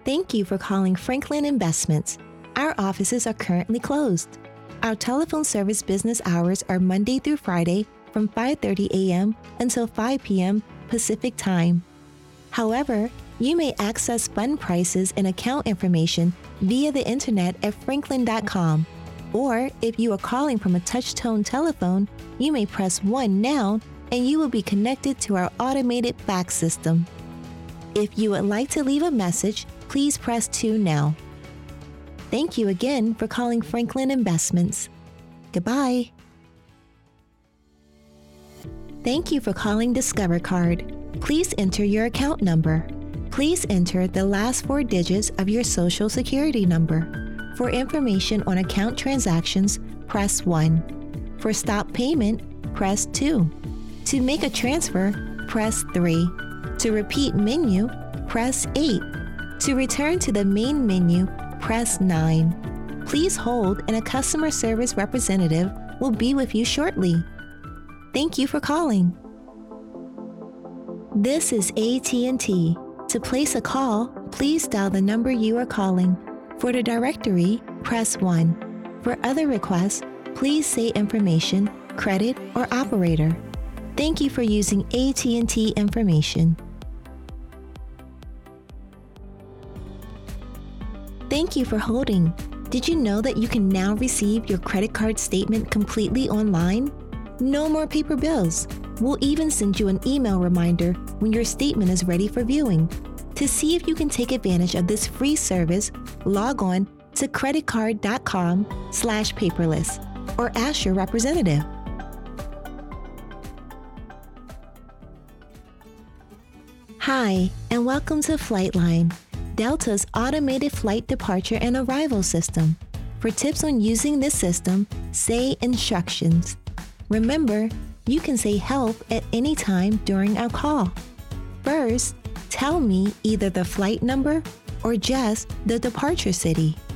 Thank you for calling Franklin Investments. Our offices are currently closed. Our telephone service business hours are Monday through Friday from 5:30 a.m. until 5 p.m. Pacific Time. However, you may access fund prices and account information via the internet at franklin.com. Or if you are calling from a touch-tone telephone, you may press 1 now and you will be connected to our automated fax system. If you would like to leave a message, please press 2 now. Thank you again for calling Franklin Investments. Goodbye. Thank you for calling Discover Card. Please enter your account number. Please enter the last 4 digits of your Social Security number. For information on account transactions, press 1. For stop payment, press 2. To make a transfer, press 3. To repeat menu, press 8. To return to the main menu, press 9. Please hold and a customer service representative will be with you shortly. Thank you for calling. This is AT&T. To place a call, please dial the number you are calling. For the directory, press 1. For other requests, please say information, credit, or operator. Thank you for using AT&T information. Thank you for holding. Did you know that you can now receive your credit card statement completely online? No more paper bills. We'll even send you an email reminder when your statement is ready for viewing. To see if you can take advantage of this free service, log on to creditcard.com/paperless or ask your representative. Hi, and welcome to Flightline, Delta's automated flight departure and arrival system. For tips on using this system, say instructions. Remember, you can say help at any time during our call. First, tell me either the flight number or just the departure city.